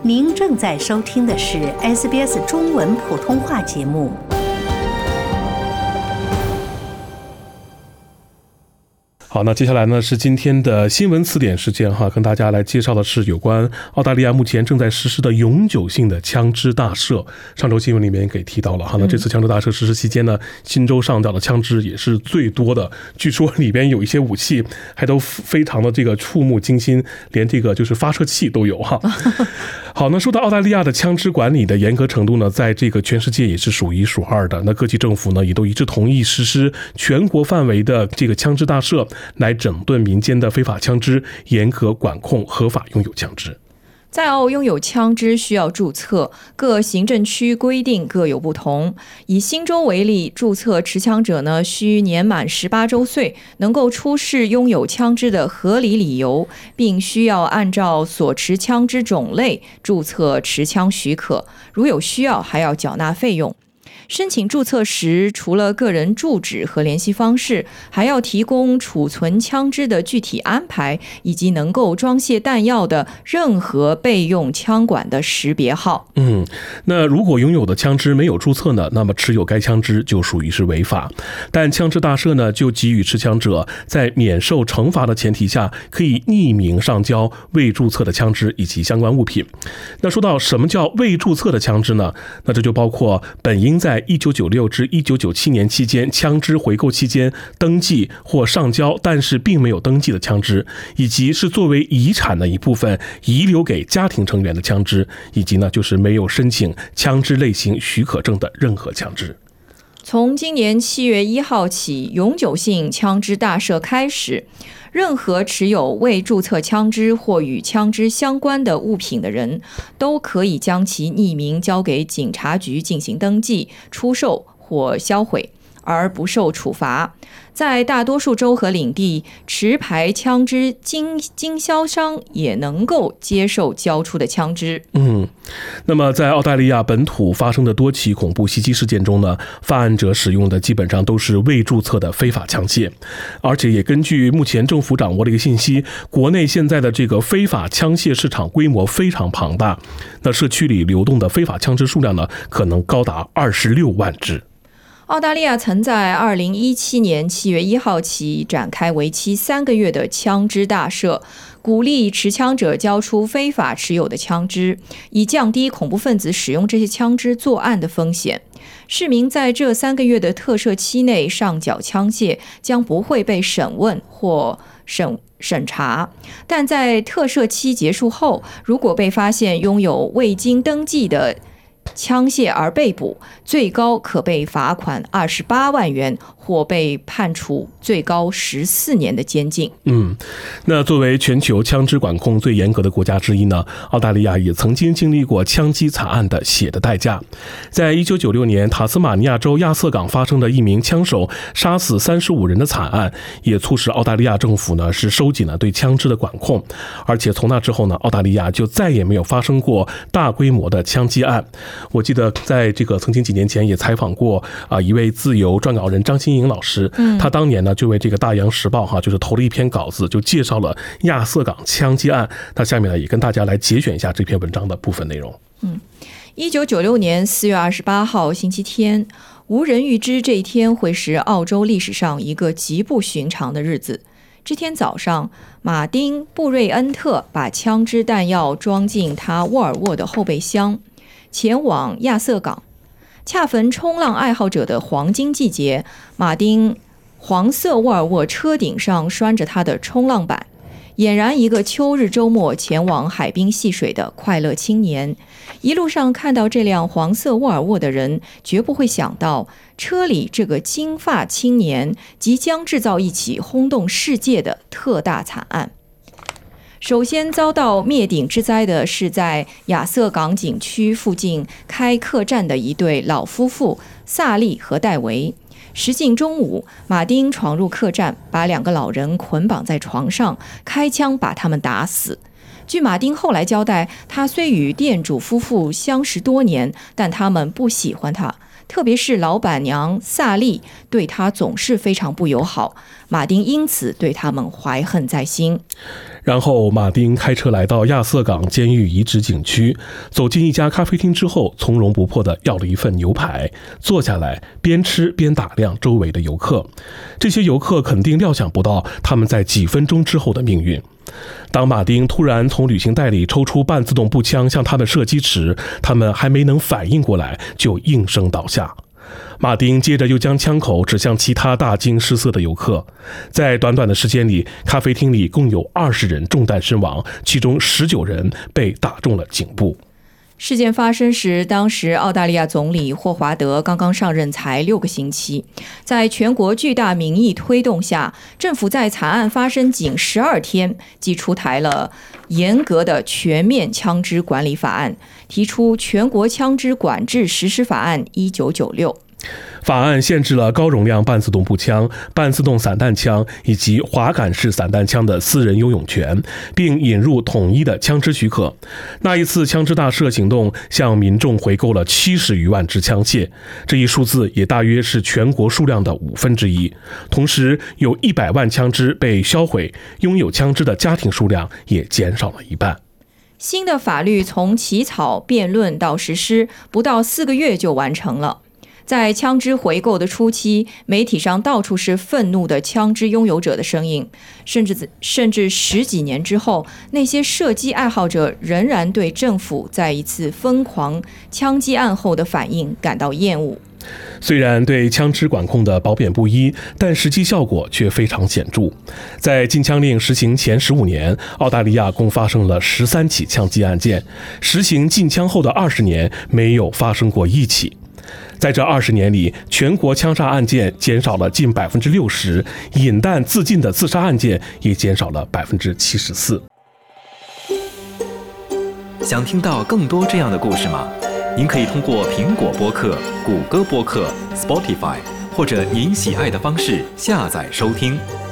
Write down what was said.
您正在收听的是 SBS 中文普通话节目。 好，那接下来呢是今天的新闻词典时间哈，跟大家来介绍的是有关澳大利亚目前正在实施的永久性的枪支大赦。上周新闻里面给提到了哈，那这次枪支大赦实施期间呢，新州上缴的枪支也是最多的，据说里边有一些武器还都非常的这个触目惊心，连这个就是发射器都有哈。好，那说到澳大利亚的枪支管理的严格程度呢，在这个全世界也是数一数二的。那各级政府呢也都一致同意实施全国范围的这个枪支大赦，来整顿民间的非法枪支，严格管控合法拥有枪支。 在澳拥有枪支需要注册，各行政区规定各有不同。以新州为例，注册持枪者呢需年满18周岁，能够出示拥有枪支的合理理由，并需要按照所持枪支种类注册持枪许可，如有需要还要缴纳费用。申请注册时，除了个人住址和联系方式，还要提供储存枪支的具体安排，以及能够装卸弹药的任何备用枪管的识别号。 那如果拥有的枪支没有注册呢，那么持有该枪支就属于是违法。但枪支大赦呢，就给予持枪者在免受惩罚的前提下，可以匿名上交未注册的枪支以及相关物品。那说到什么叫未注册的枪支呢？那这就包括本应在1996至1997年期间枪支回购期间登记或上交但是并没有登记的枪支，以及是作为遗产的一部分遗留给家庭成员的枪支，以及呢就是没有申请枪支类型许可证的任何枪支。 从今年7月1号起，永久性枪支大赦开始，任何持有未注册枪支或与枪支相关的物品的人，都可以将其匿名交给警察局进行登记、出售或销毁，而不受处罚。在大多数州和领地，持牌枪支经销商也能够接受交出的枪支。 那么在澳大利亚本土发生的多起恐怖袭击事件中呢，犯案者使用的基本上都是未注册的非法枪械，而且也根据目前政府掌握的一个信息，国内现在的这个非法枪械市场规模非常庞大，那社区里流动的非法枪支数量呢，可能高达26万支。 澳大利亚曾在2017年7月1号起展开为期3个月的枪支大赦，鼓励持枪者交出非法持有的枪支，以降低恐怖分子使用这些枪支作案的风险。市民在这3个月的特赦期内上缴枪械将不会被审问或审查，但在特赦期结束后，如果被发现拥有未经登记的枪械而被捕，最高可被罚款28万元，或被判处最高14年的监禁。 那作为全球枪支管控最严格的国家之一呢，澳大利亚也曾经经历过枪击惨案的血的代价。在1996年塔斯马尼亚州亚瑟港发生的一名枪手杀死35人的惨案，也促使澳大利亚政府呢是收紧了对枪支的管控，而且从那之后呢，澳大利亚就再也没有发生过大规模的枪击案。我记得在这个曾经几年前也采访过一位自由撰稿人张新颖老师，他当年呢就为这个大洋时报就是投了一篇稿子，就介绍了亚瑟港枪击案。那下面呢也跟大家来节选一下这篇文章的部分内容。 1996年4月28号星期天，无人预知这一天会是澳洲历史上一个极不寻常的日子。这天早上，马丁·布瑞恩特把枪支弹药装进他沃尔沃的后备箱，前往亚瑟港。恰逢冲浪爱好者的黄金季节，马丁黄色沃尔沃车顶上拴着他的冲浪板，俨然一个秋日周末前往海滨戏水的快乐青年。一路上看到这辆黄色沃尔沃的人，绝不会想到车里这个金发青年即将制造一起轰动世界的特大惨案。首先遭到灭顶之灾的是在亚瑟港景区附近开客栈的一对老夫妇萨利和戴维。时近中午，马丁闯入客栈，把2个老人捆绑在床上，开枪把他们打死。据马丁后来交代，他虽与店主夫妇相识多年，但他们不喜欢他，特别是老板娘萨利对他总是非常不友好，马丁因此对他们怀恨在心。 然后马丁开车来到亚瑟港监狱遗址景区，走进一家咖啡厅之后，从容不迫地要了一份牛排，坐下来边吃边打量周围的游客。这些游客肯定料想不到他们在几分钟之后的命运。当马丁突然从旅行袋里抽出半自动步枪向他们射击时，他们还没能反应过来就应声倒下。马丁接着又将枪口指向其他大惊失色的游客。在短短的时间里，咖啡厅里共有20人中弹身亡，其中19人被打中了颈部。 事件发生时，当时澳大利亚总理霍华德刚刚上任才6个星期。在全国巨大民意推动下，政府在惨案发生仅12天即出台了严格的全面枪支管理法案，提出全国枪支管制实施法案1996。 法案限制了高容量半自动步枪、半自动散弹枪以及滑杆式散弹枪的私人拥有权，并引入统一的枪支许可。那一次枪支大赦行动向民众回购了70余万支枪械，这一数字也大约是全国数量的1/5。同时，有100万枪支被销毁，拥有枪支的家庭数量也减少了一半。 新的法律从起草、辩论到实施，不到4个月就完成了。在枪支回购的初期，媒体上到处是愤怒的枪支拥有者的声音，甚至10几年之后，那些射击爱好者仍然对政府在一次疯狂枪击案后的反应感到厌恶。 虽然对枪支管控的褒贬不一，但实际效果却非常显著。在禁枪令实行前15年，澳大利亚共发生了13起枪击案件，实行禁枪后的20年没有发生过1起。在这20年里，全国枪杀案件减少了近60%，引弹自尽的自杀案件也减少了74%。 想听到更多这样的故事吗？您可以通过苹果播客、谷歌播客、Spotify 或者您喜爱的方式下载收听。